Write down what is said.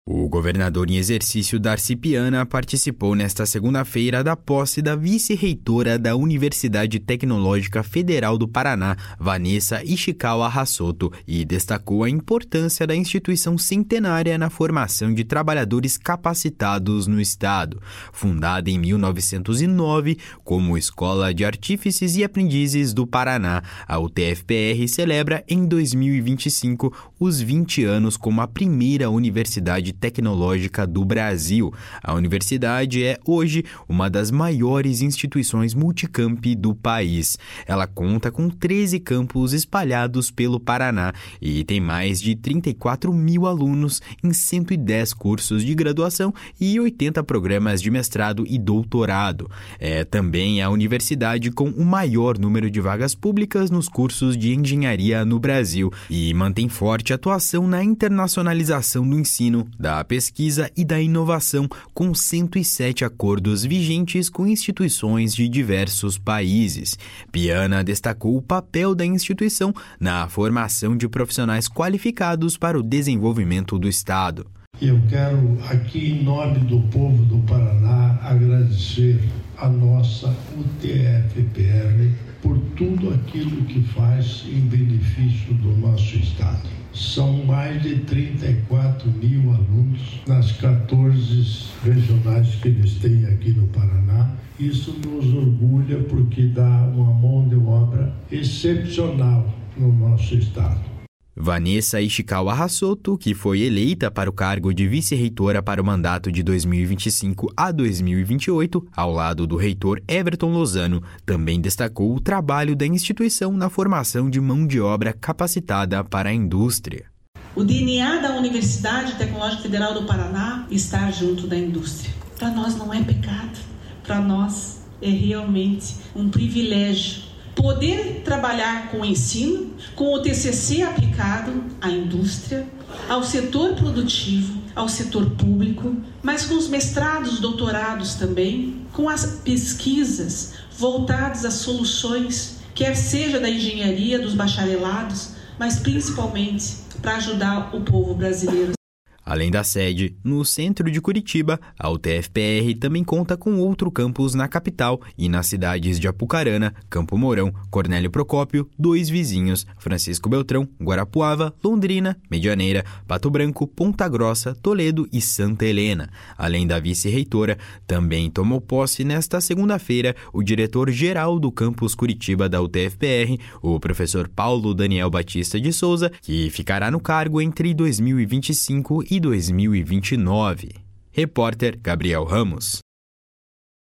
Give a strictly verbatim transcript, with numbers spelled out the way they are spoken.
O governador em exercício Darcy Piana participou nesta segunda-feira da posse da vice-reitora da Universidade Tecnológica Federal do Paraná, Vanessa Ishikawa Hassoto, e destacou a importância da instituição centenária na formação de trabalhadores capacitados no estado. Fundada em mil novecentos e nove como Escola de Artífices e Aprendizes do Paraná, a U T F P R celebra em dois mil e vinte e cinco os vinte anos como a primeira universidade tecnológica do Brasil. A universidade é hoje uma das maiores instituições multicampi do país. Ela conta com treze campos espalhados pelo Paraná e tem mais de trinta e quatro mil alunos em cento e dez cursos de graduação e oitenta programas de mestrado e doutorado. É também a universidade com o maior número de vagas públicas nos cursos de engenharia no Brasil e mantém forte atuação na internacionalização do ensino, da pesquisa e da inovação, com cento e sete acordos vigentes com instituições de diversos países. Piana destacou o papel da instituição na formação de profissionais qualificados para o desenvolvimento do Estado. Eu quero, aqui em nome do povo do Paraná, agradecer a nossa U T F P R por tudo aquilo que faz em benefício do nosso Estado. São mais de trinta e quatro mil alunos nas quatorze regionais que eles têm aqui no Paraná. Isso nos orgulha porque dá uma mão de obra excepcional no nosso Estado. Vanessa Ishikawa Hassoto, que foi eleita para o cargo de vice-reitora para o mandato de dois mil e vinte e cinco a dois mil e vinte e oito, ao lado do reitor Everton Lozano, também destacou o trabalho da instituição na formação de mão de obra capacitada para a indústria. O D N A da Universidade Tecnológica Federal do Paraná está junto da indústria. Para nós não é pecado, para nós é realmente um privilégio poder trabalhar com o ensino, com o T C C aplicado à indústria, ao setor produtivo, ao setor público, mas com os mestrados, doutorados também, com as pesquisas voltadas às soluções, quer seja da engenharia, dos bacharelados, mas principalmente para ajudar o povo brasileiro. Além da sede, no centro de Curitiba, a U T F P R também conta com outro campus na capital e nas cidades de Apucarana, Campo Mourão, Cornélio Procópio, dois vizinhos, Francisco Beltrão, Guarapuava, Londrina, Medianeira, Pato Branco, Ponta Grossa, Toledo e Santa Helena. Além da vice-reitora, também tomou posse nesta segunda-feira o diretor-geral do campus Curitiba da U T F P R, o professor Paulo Daniel Batista de Souza, que ficará no cargo entre dois mil e vinte e cinco e dois mil e vinte e nove. Repórter Gabriel Ramos.